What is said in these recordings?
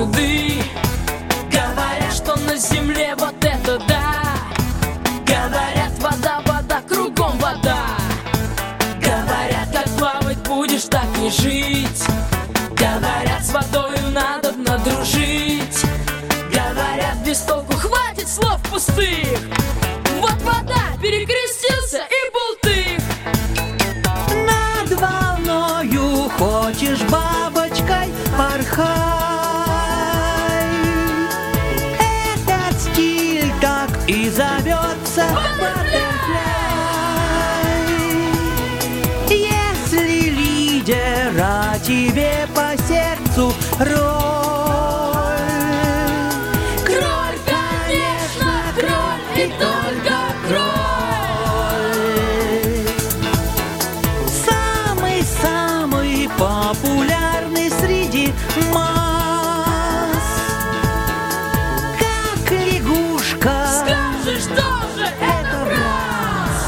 сюды. Говорят, что на земле вот это да. Говорят, вода, вода, кругом вода. Говорят, как плавать будешь, так и жить. Говорят, с водою надобно дружить. Говорят, без толку, хватит слов пустых. Вот вода, перекрестился и бултых. Над волною хочешь бабочкой порхай. Этот стиль так и зовется баттерфляй. Если лидера тебе по сердцу роль, Кроль, конечно, кроль и только кроль. самый-самый популярный среди масс, как лягушка. Скажешь тоже это раз.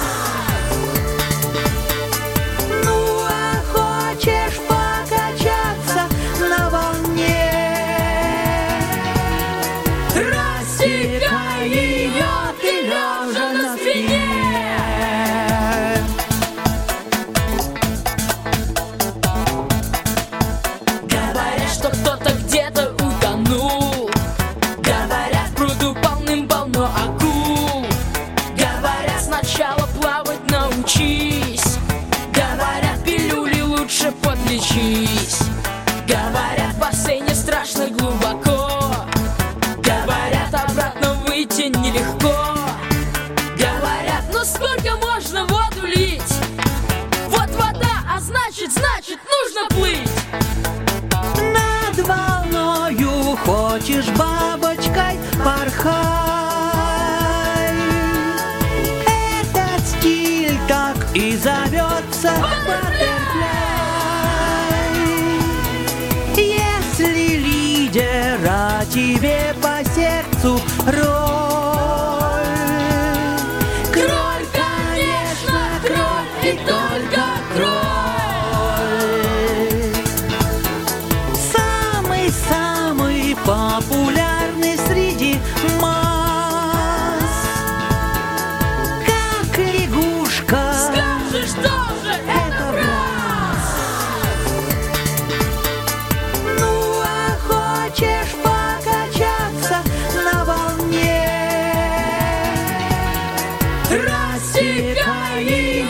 Ну а хочешь покачаться на волне, Рассекай ее ты лежа на спине. Говорят, что кто-то где-то утонул. Говорят, в пруду полным-полно акул. Говорят, сначала плавать научись. Говорят, пилюли лучше подлечись. Говорят, в бассейне страшно глубоко. Говорят, обратно выйти нелегко. Говорят, ну сколько можно воду лить? Вот вода, а значит, нужно плыть. над волною хочешь бабочкой порхай. Этот стиль так и зовется баттерфляй. Если лидера тебе по сердцу роль, Кроль, конечно, кроль и только кроль. самый-самый популярный среди масс, как лягушка. Скажешь тоже это раз. Ну а хочешь покачаться на волне, Рассекай